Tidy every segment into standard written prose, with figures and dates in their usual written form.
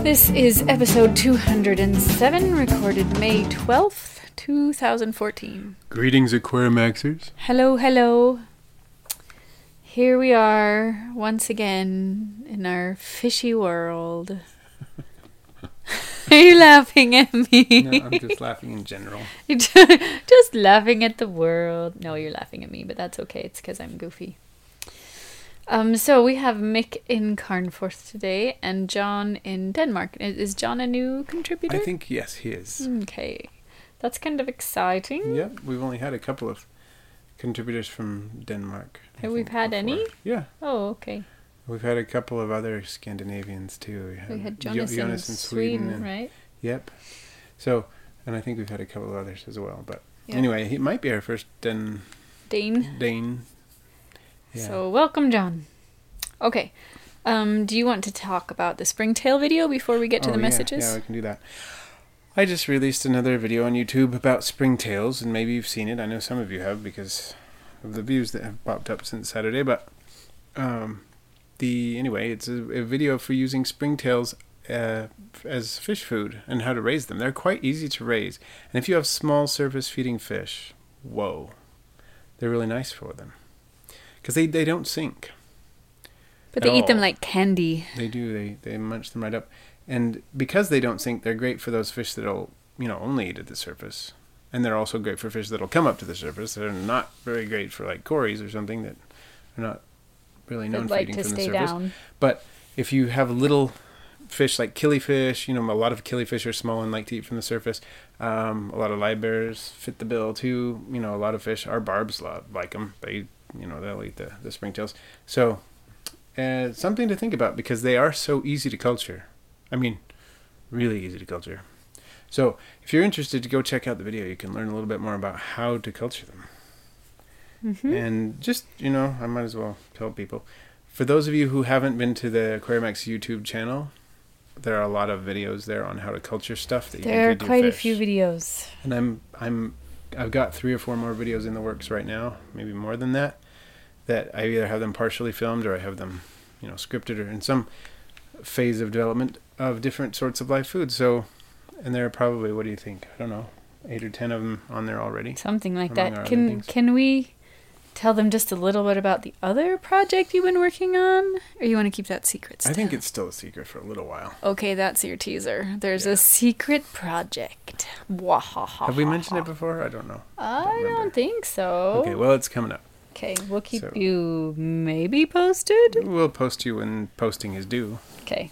This is episode 207, recorded May 12th, 2014. Greetings, Aquarimaxers. Hello, hello. Here we are, once again, in our fishy world. Are you laughing at me? No, I'm just laughing in general. Just laughing at the world. No, you're laughing at me, but that's okay. It's because I'm goofy. So we have Mick in Carnforth today and John in Denmark. Is John a new contributor? I think, yes, he is. Okay. That's kind of exciting. Yep, we've only had a couple of contributors from Denmark. Have we had any? Yeah. Oh, okay. We've had a couple of other Scandinavians too. We had Jonas in Sweden, right? Yep. So, and I think we've had a couple of others as well. But yep. Anyway, he might be our first Dane. Yeah. So, welcome, John. Okay. Do you want to talk about the Springtail video before we get to the messages? Yeah, we can do that. I just released another video on YouTube about springtails, and maybe you've seen it. I know some of you have because of the views that have popped up since Saturday. But anyway, it's a video for using springtails as fish food and how to raise them. They're quite easy to raise, and if you have small surface feeding fish, whoa, they're really nice for them because they don't sink. But they eat them like candy. They do. They munch them right up. And because they don't sink, they're great for those fish that'll, only eat at the surface. And they're also great for fish that'll come up to the surface. They're not very great for like cories or something that are not really known for eating from the surface. Down. But if you have little fish like killifish, a lot of killifish are small and like to eat from the surface. A lot of livebearers fit the bill too. A lot of fish, our barbs like them. They, they'll eat the springtails. So something to think about because they are so easy to culture. I mean, really easy to culture. So, if you're interested to go check out the video, you can learn a little bit more about how to culture them. Mm-hmm. And just, I might as well tell people. For those of you who haven't been to the Aquarimax YouTube channel, there are a lot of videos there on how to culture stuff that you can feed your fish. There are quite a few videos. And I've got 3 or 4 more videos in the works right now, maybe more than that I either have them partially filmed or I have them, scripted or in some phase of development of different sorts of live food. So, and there are probably, what do you think? I don't know, 8 or 10 of them on there already. Something like that. Can we tell them just a little bit about the other project you've been working on? Or you want to keep that secret still? I think it's still a secret for a little while. Okay, that's your teaser. There's a secret project. Have we mentioned it before? I don't know. I don't think so. Okay, well, it's coming up. Okay, we'll keep you maybe posted? We'll post you when posting is due. Okay.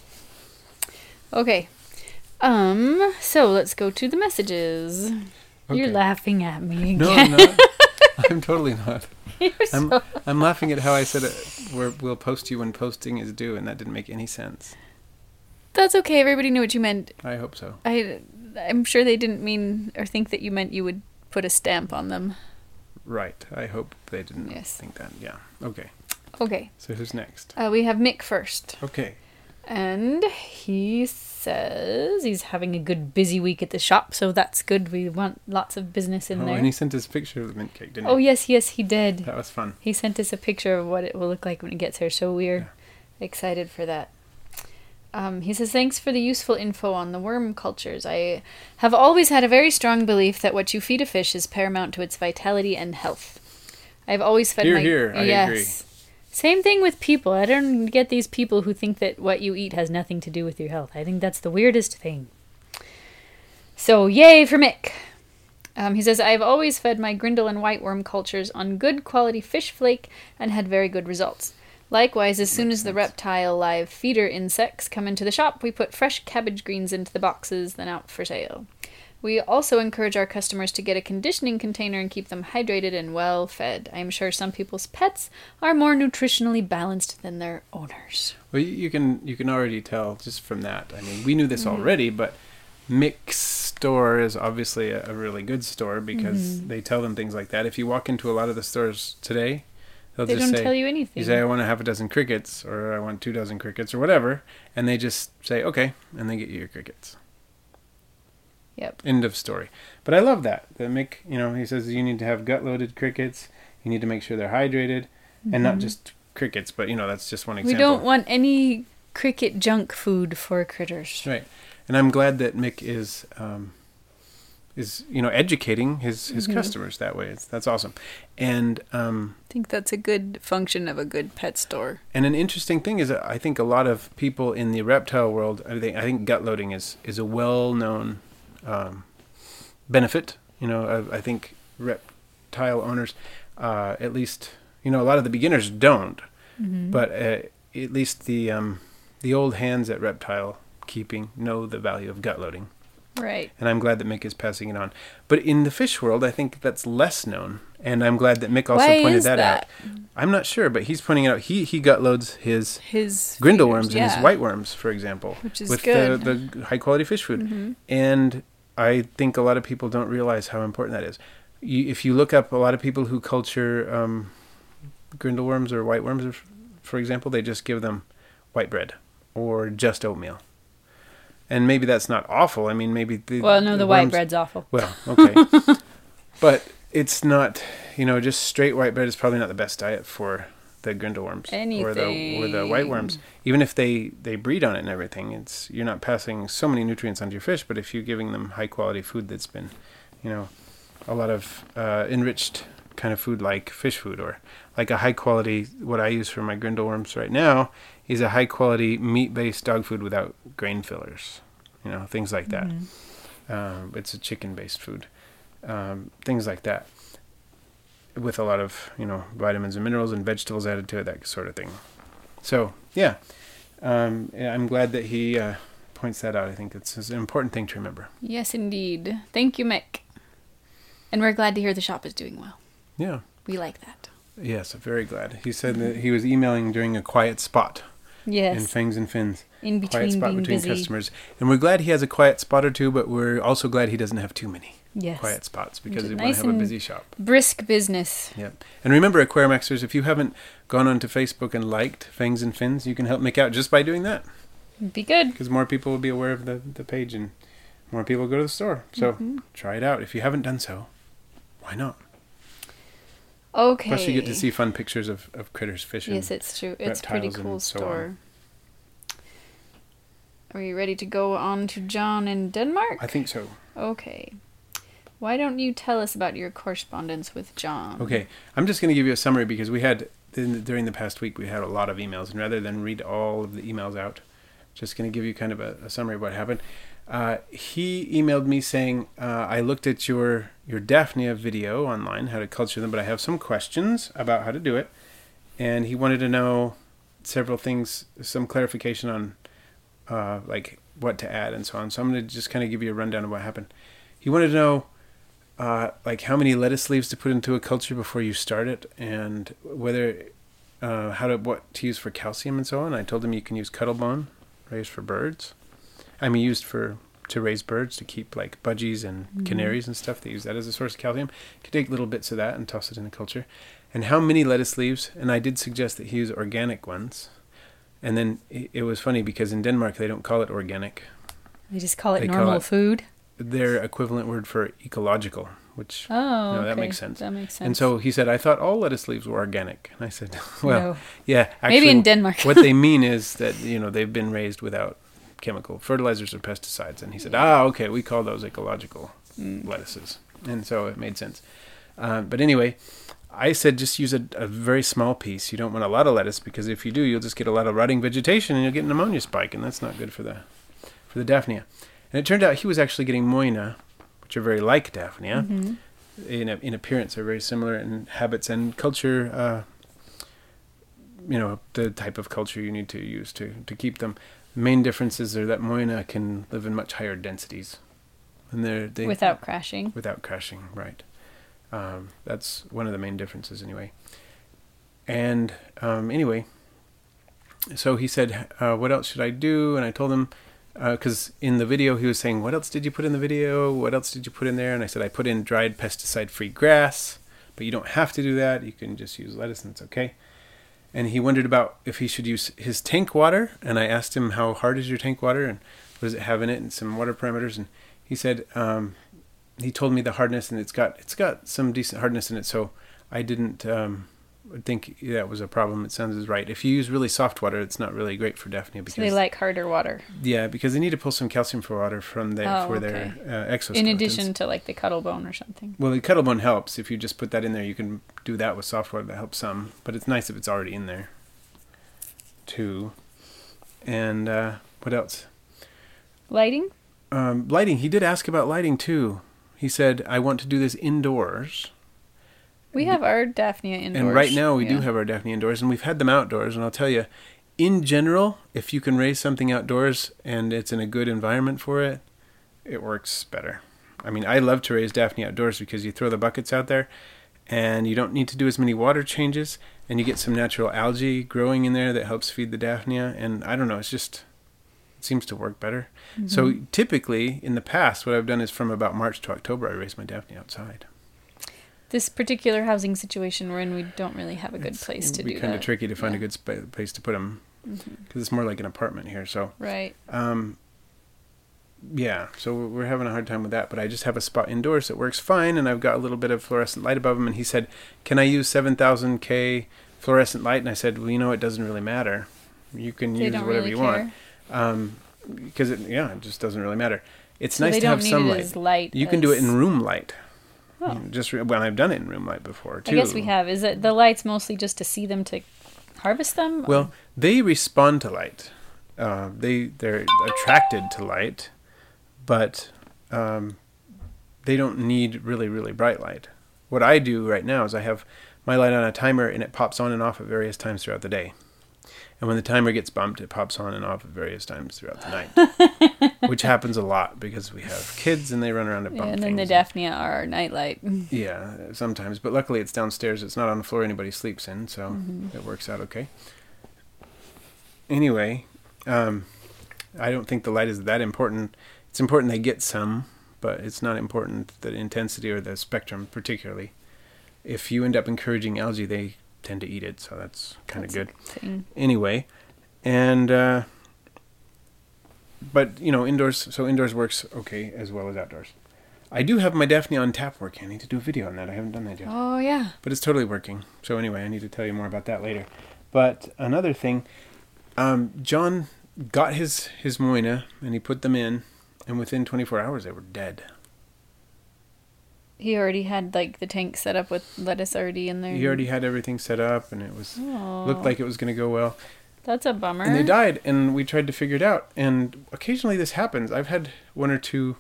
So let's go to the messages. Okay. You're laughing at me again. No, I'm not. I'm totally not. I'm laughing at how I said it. We'll post you when posting is due, and that didn't make any sense. That's okay. Everybody knew what you meant. I hope so. I'm sure they didn't mean or think that you meant you would put a stamp on them. Right. I hope they didn't think that. Yeah. Okay. Okay. So who's next? We have Mick first. Okay. And he says he's having a good busy week at the shop, so that's good. We want lots of business in there. And he sent us a picture of the mint cake, didn't he? Oh, yes, he did. That was fun. He sent us a picture of what it will look like when it gets here, so we're excited for that. He says, thanks for the useful info on the worm cultures. I have always had a very strong belief that what you feed a fish is paramount to its vitality and health. I've always fed I agree. Same thing with people. I don't get these people who think that what you eat has nothing to do with your health. I think that's the weirdest thing. So, yay for Mick. He says, I've always fed my grindle and whiteworm cultures on good quality fish flake and had very good results. Likewise, as soon as the reptile live feeder insects come into the shop, we put fresh cabbage greens into the boxes, then out for sale. We also encourage our customers to get a conditioning container and keep them hydrated and well fed. I am sure some people's pets are more nutritionally balanced than their owners. Well, you can already tell just from that. I mean, we knew this already, but Mick's store is obviously a really good store because they tell them things like that. If you walk into a lot of the stores today, they don't tell you anything. You say, I want a half a dozen crickets, or I want 2 dozen crickets, or whatever, and they just say, okay, and they get you your crickets. Yep. End of story. But I love that. Mick, he says you need to have gut-loaded crickets. You need to make sure they're hydrated, and not just crickets, but, that's just one example. We don't want any cricket junk food for critters. Right. And I'm glad that Mick is educating his customers that way. That's awesome. And I think that's a good function of a good pet store. And an interesting thing is that I think a lot of people in the reptile world, I think gut loading is a well-known benefit. I think reptile owners, at least, a lot of the beginners don't, but at least the old hands at reptile keeping know the value of gut loading. Right. And I'm glad that Mick is passing it on. But in the fish world, I think that's less known. And I'm glad that Mick also pointed that out. I'm not sure, but he's pointing it out. He gut loads his grindleworms and his whiteworms, for example, which is with good. the high quality fish food. And I think a lot of people don't realize how important that is. If you look up a lot of people who culture grindleworms or whiteworms, for example, they just give them white bread or just oatmeal. And maybe that's not awful. I mean, maybe the white bread's awful. Well, okay. But it's not, just straight white bread is probably not the best diet for the grindleworms or the whiteworms. Even if they breed on it and everything, you're not passing so many nutrients onto your fish, but if you're giving them high quality food that's been, a lot of enriched kind of food like fish food, or like a high quality, what I use for my grindleworms right now is a high quality meat-based dog food without grain fillers, things like that. It's a chicken-based food, things like that, with a lot of, vitamins and minerals and vegetables added to it, that sort of thing. So, yeah, I'm glad that he points that out. I think it's an important thing to remember. Yes, indeed. Thank you, Mick. And we're glad to hear the shop is doing well. Yeah. We like that. Yes, I'm very glad. He said that he was emailing during a quiet spot. Yes. In Fangs and Fins. In between quiet spot being between busy. Customers. And we're glad he has a quiet spot or two, but we're also glad he doesn't have too many quiet spots, because we want to have a busy shop. Brisk business. Yep. And remember, Aquariumexers, if you haven't gone onto Facebook and liked Fangs and Fins, you can help Mick out just by doing that. Be good. Because more people will be aware of the page and more people will go to the store. So try it out. If you haven't done so, why not? Okay. Plus you get to see fun pictures of critters fishing. Yes, it's true. It's a pretty cool store. Are you ready to go on to John in Denmark? I think so. Okay. Why don't you tell us about your correspondence with John? Okay. I'm just going to give you a summary because we had, during the past week, we had a lot of emails. And rather than read all of the emails out, just going to give you kind of a summary of what happened. He emailed me saying, I looked at your Daphnia video online, how to culture them, but I have some questions about how to do it. And he wanted to know several things, some clarification on like what to add and so on. So I'm going to just kind of give you a rundown of what happened. He wanted to know like how many lettuce leaves to put into a culture before you start it, and whether what to use for calcium and so on. I told him you can use cuttlebone raised for birds. Used to raise birds, to keep like budgies and canaries and stuff. They use that as a source of calcium. You can take little bits of that and toss it in the culture. And how many lettuce leaves? And I did suggest that he use organic ones. And then it was funny because in Denmark they don't call it organic. They just call it normal food. Their equivalent word for ecological, which that makes sense. That makes sense. And so he said, I thought all lettuce leaves were organic. And I said, well, no. Yeah, actually, maybe in Denmark. What they mean is that they've been raised without chemical fertilizers or pesticides. And he said, okay, we call those ecological lettuces. And so it made sense. But anyway, I said just use a very small piece. You don't want a lot of lettuce, because if you do, you'll just get a lot of rotting vegetation and you'll get an ammonia spike, and that's not good for the Daphnia. And it turned out he was actually getting moina, which are very like Daphnia. In appearance, they're very similar in habits and culture. The type of culture you need to use to keep them. The main differences are that moina can live in much higher densities, and they without crashing. Without crashing, right? That's one of the main differences, anyway. And anyway, so he said, "What else should I do?" And I told him, because in the video he was saying, "What else did you put in the video? What else did you put in there?" And I said, "I put in dried pesticide-free grass, but you don't have to do that. You can just use lettuce, and it's okay." And he wondered about if he should use his tank water. And I asked him, how hard is your tank water and what does it have in it, and some water parameters. And he said, he told me the hardness, and it's got some decent hardness in it. So I didn't think that was a problem. It sounds right. If you use really soft water, it's not really great for Daphnia because So they like harder water. Yeah, because they need to pull some calcium for water from their okay. exoskeletons. In addition to like the cuttlebone or something. Well, the cuttlebone helps. If you just put that in there, you can do that with soft water. That helps some, but it's nice if it's already in there too. And what else? Lighting? Lighting. He did ask about lighting too. He said, "I want to do this indoors." We have our Daphnia indoors. And right now we do have our Daphnia indoors, and we've had them outdoors. And I'll tell you, in general, if you can raise something outdoors and it's in a good environment for it, it works better. I mean, I love to raise Daphnia outdoors because you throw the buckets out there and you don't need to do as many water changes, and you get some natural algae growing in there that helps feed the Daphnia. And I don't know, it seems to work better. Mm-hmm. So typically in the past, what I've done is from about March to October, I raise my Daphnia outside. This particular housing situation we're in, we don't really have a good place to do that. It'd be kind of tricky to find a good place to put them because it's more like an apartment here. So right. Yeah, so we're having a hard time with that. But I just have a spot indoors that works fine, and I've got a little bit of fluorescent light above them. And he said, "Can I use 7,000 K fluorescent light?" And I said, "Well, it doesn't really matter. You can use whatever really you want because it just doesn't really matter. It's nice to have sunlight. You can do it in room light." Oh. When I've done it in room light before too. I guess we have. Is it the light's mostly just to see them to harvest them? Well, they respond to light. They're attracted to light, but they don't need really, really bright light. What I do right now is I have my light on a timer, and it pops on and off at various times throughout the day. And when the timer gets bumped, it pops on and off at various times throughout the night, which happens a lot because we have kids and they run around and bump things. And then the Daphnia are our nightlight. Yeah, sometimes. But luckily it's downstairs. It's not on the floor anybody sleeps in, so it works out okay. Anyway, I don't think the light is that important. It's important they get some, but it's not important the intensity or the spectrum particularly. If you end up encouraging algae, they tend to eat it, so that's kind of good. Anyway, and but indoors works okay as well as outdoors. I do have my Daphnia on tap working. I need to do a video on that. I haven't done that yet. Oh yeah. But it's totally working. So anyway, I need to tell you more about that later. But another thing, John got his Moina and he put them in, and within 24 hours they were dead. He already had the tank set up with lettuce already in there. He already had everything set up, and it looked like it was going to go well. That's a bummer. And they died, and we tried to figure it out. And occasionally this happens. I've had one or two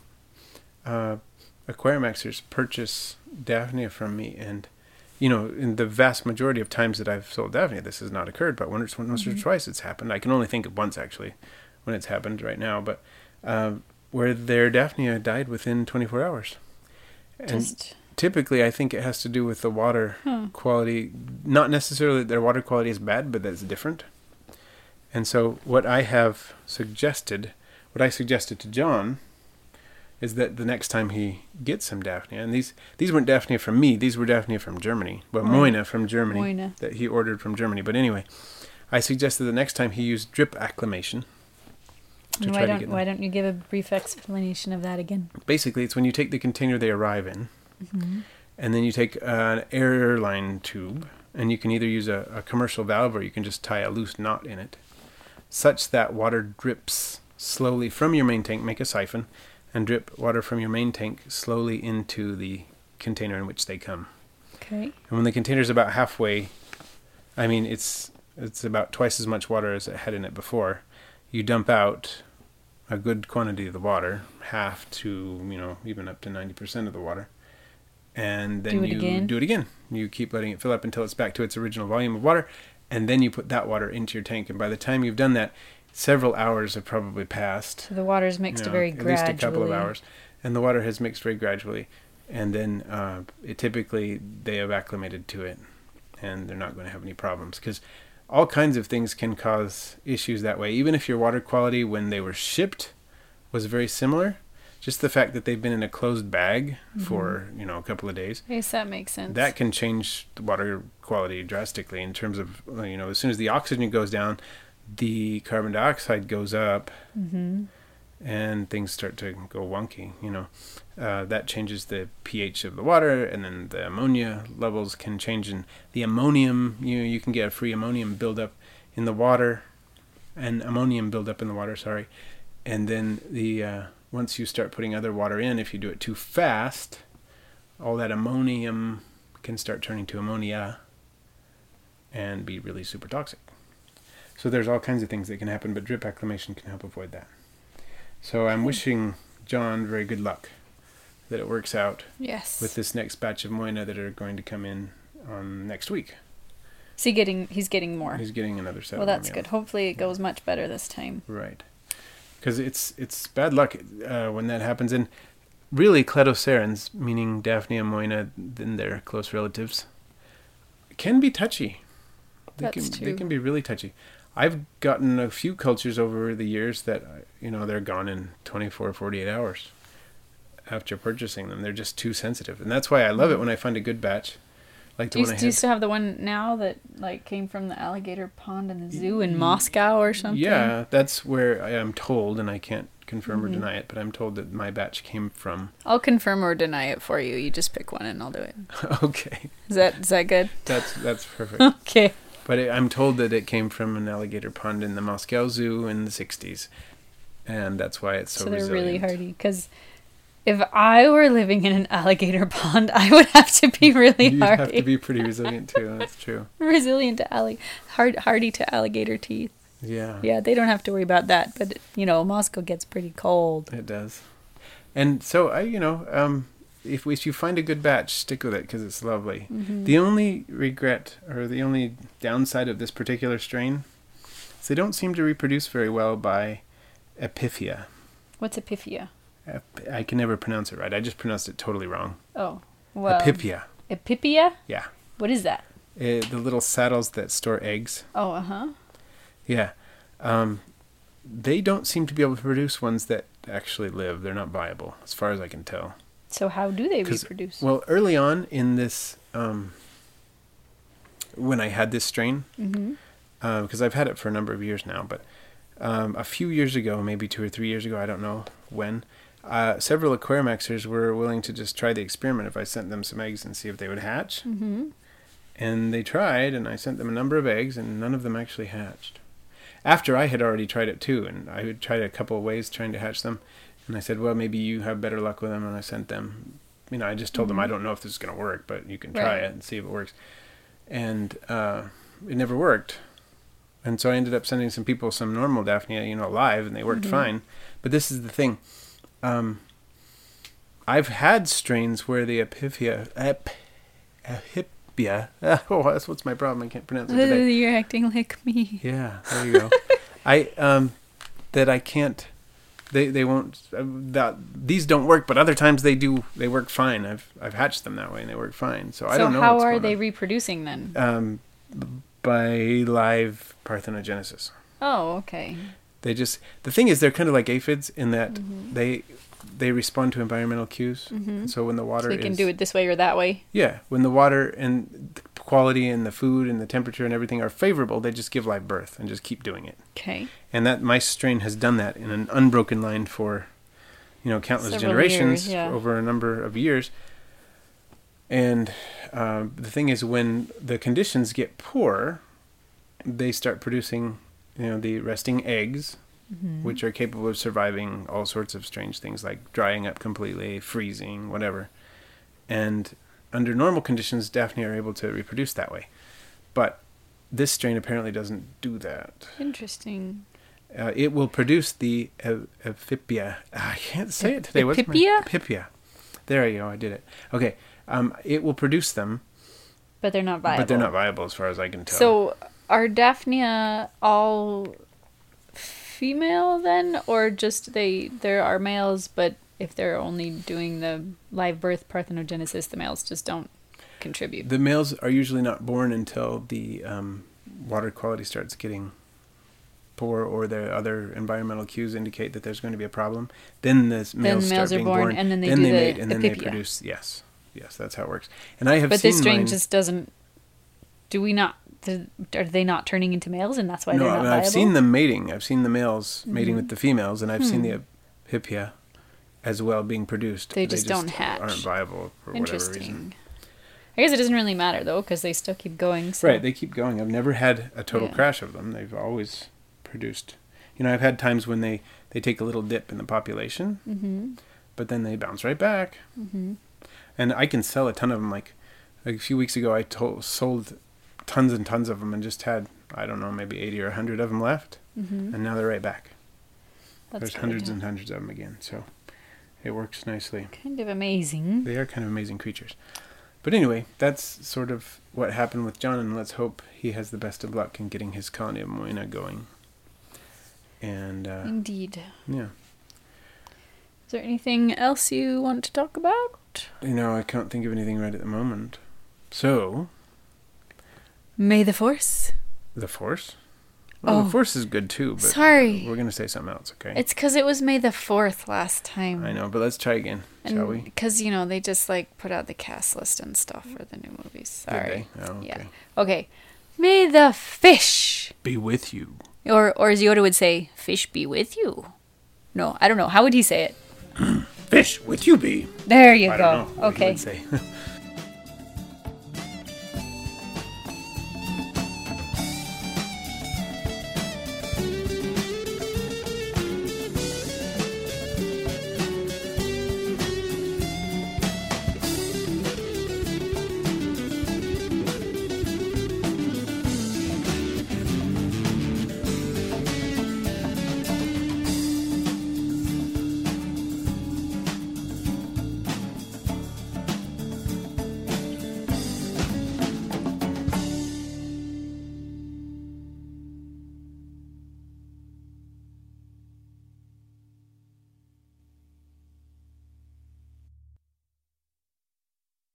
aquariumexers purchase Daphnia from me, and in the vast majority of times that I've sold Daphnia, this has not occurred. But once or twice it's happened. I can only think of once actually when it's happened right now, but where their Daphnia died within 24 hours. And typically, I think it has to do with the water quality. Not necessarily that their water quality is bad, but that's different. And so what I suggested to John, is that the next time he gets some Daphnia, and these weren't Daphnia from me, these were Daphnia from Germany. Well, Moina from Germany, that he ordered from Germany. But anyway, I suggested the next time he used drip acclimation. Why don't you give a brief explanation of that again? Basically, it's when you take the container they arrive in, and then you take an airline tube, and you can either use a commercial valve or you can just tie a loose knot in it, such that water drips slowly from your main tank, make a siphon, and drip water from your main tank slowly into the container in which they come. Okay. And when the container's about halfway, it's about twice as much water as it had in it before, you dump out a good quantity of the water, half to, even up to 90% of the water. And then do it again. You keep letting it fill up until it's back to its original volume of water. And then you put that water into your tank. And by the time you've done that, several hours have probably passed. So the water's mixed very gradually. At least a couple of hours. And the water has mixed very gradually. And then typically they have acclimated to it. And they're not going to have any problems. Because all kinds of things can cause issues that way. Even if your water quality when they were shipped was very similar, just the fact that they've been in a closed bag for, a couple of days. Yes, that makes sense. That can change the water quality drastically in terms of, as soon as the oxygen goes down, the carbon dioxide goes up. and things start to go wonky. That changes the pH of the water, and then the ammonia levels can change, and the ammonium, you can get a free ammonium buildup in the water, and ammonium buildup in the water, sorry. And then once you start putting other water in, if you do it too fast, all that ammonium can start turning to ammonia and be really super toxic. So there's all kinds of things that can happen, but drip acclimation can help avoid that. So I'm wishing John very good luck, that it works out with this next batch of Moina that are going to come in on next week. Is he's getting more. He's getting another set. Well, that's good. Hopefully it goes much better this time. Right. Because it's bad luck when that happens. And really, cladocerans, meaning Daphnia moina and their close relatives, can be touchy. They can be really touchy. I've gotten a few cultures over the years that, they're gone in 24, 48 hours after purchasing them. They're just too sensitive. And that's why I love it when I find a good batch. Like do you still have the one now that came from the alligator pond in the zoo in Moscow or something? Yeah, that's where I am told, and I can't confirm or deny it, but I'm told that my batch came from. I'll confirm or deny it for you. You just pick one and I'll do it. Okay. Is that good? That's perfect. Okay. But I'm told that it came from an alligator pond in the Moscow Zoo in the 60s, and that's why it's so resilient. So they're really hardy, because if I were living in an alligator pond, I would have to be really You'd hardy. You'd have to be pretty resilient too. That's true. Resilient to hardy to alligator teeth. Yeah. Yeah, they don't have to worry about that. But Moscow gets pretty cold. It does. And so if you find a good batch, stick with it because it's lovely. Mm-hmm. The only regret or the only downside of this particular strain is they don't seem to reproduce very well by epiphyia. What's epiphyia? I can never pronounce it right. I just pronounced it totally wrong. Oh, well. Epiphyia. Epiphyia? Yeah. What is that? The little saddles that store eggs. Oh, uh-huh. Yeah. They don't seem to be able to produce ones that actually live. They're not viable, as far as I can tell. So how do they reproduce? Well, early on in this, when I had this strain, because I've had it for a number of years now, but a few years ago, maybe 2 or 3 years ago, I don't know when, several aquariumaxers were willing to just try the experiment if I sent them some eggs and see if they would hatch. Mm-hmm. And they tried, and I sent them a number of eggs, and none of them actually hatched. After I had already tried it too, and I had tried a couple of ways trying to hatch them, and I said, well, maybe you have better luck with them, and I sent them, I just told them, I don't know if this is going to work, but you can try it and see if it works. And it never worked. And so I ended up sending some people some normal Daphnia, live, and they worked fine. But this is the thing. I've had strains where the epiphyia, that's what's my problem. I can't pronounce it today. You're acting like me. Yeah, there you go. That I can't. They won't. These don't work, but other times they do. They work fine. I've hatched them that way, and they work fine. So I don't know. So how are they reproducing then? By live parthenogenesis. Oh, okay. The thing is, they're kind of like aphids in that they respond to environmental cues. And so when the water they can do it this way or that way. Yeah, when the water and the quality and the food and the temperature and everything are favorable, they just give live birth and just keep doing it. Okay. And that my strain has done that in an unbroken line for, countless Several generations years, over a number of years. And the thing is, when the conditions get poor, they start producing, the resting eggs, which are capable of surviving all sorts of strange things like drying up completely, freezing, whatever. And under normal conditions, Daphnia are able to reproduce that way. But this strain apparently doesn't do that. Interesting. It will produce the epiphyia. I can't say it today. Epiphyia? There you go. I did it. Okay. It will produce them. But they're not viable. But they're not viable as far as I can tell. So are Daphnia all female then? Or just there are males, but if they're only doing the live birth parthenogenesis, the males just don't contribute? The males are usually not born until the water quality starts getting poor or the other environmental cues indicate that there's going to be a problem. Then the males start being born, and then they mate, and then they produce. Yes, that's how it works. And I have but seen this strain just doesn't. Do we not? Are they not turning into males, and that's why they're not viable? I've seen them mating. I've seen the males mating with the females, and I've seen the Hipia as well being produced. They just don't hatch. Aren't viable for whatever reason. I guess it doesn't really matter though, because they still keep going. So. Right, they keep going. I've never had a total crash of them. They've always produced. I've had times when they take a little dip in the population, but then they bounce right back. And I can sell a ton of them. Like a few weeks ago, I sold tons and tons of them and just had, I don't know, maybe 80 or 100 of them left. And now they're right back. There's hundreds and hundreds of them again. So it works nicely. Kind of amazing. They are kind of amazing creatures. But anyway, that's sort of what happened with John, and let's hope he has the best of luck in getting his colony of Moina going. And indeed. Yeah. Is there anything else you want to talk about? I can't think of anything right at the moment. So, May the Force? The Force? Well, the Force is good too, but sorry. We're going to say something else, okay? It's because it was May the 4th last time. I know, but let's try again, shall we? Because, they just, put out the cast list and stuff for the new movies. Sorry. Did they? Oh, okay. Yeah. Okay. May the fish be with you. Or as Yoda would say, fish be with you. No, I don't know. How would he say it? Fish with you be. There you I go. don't know what okay. he would say.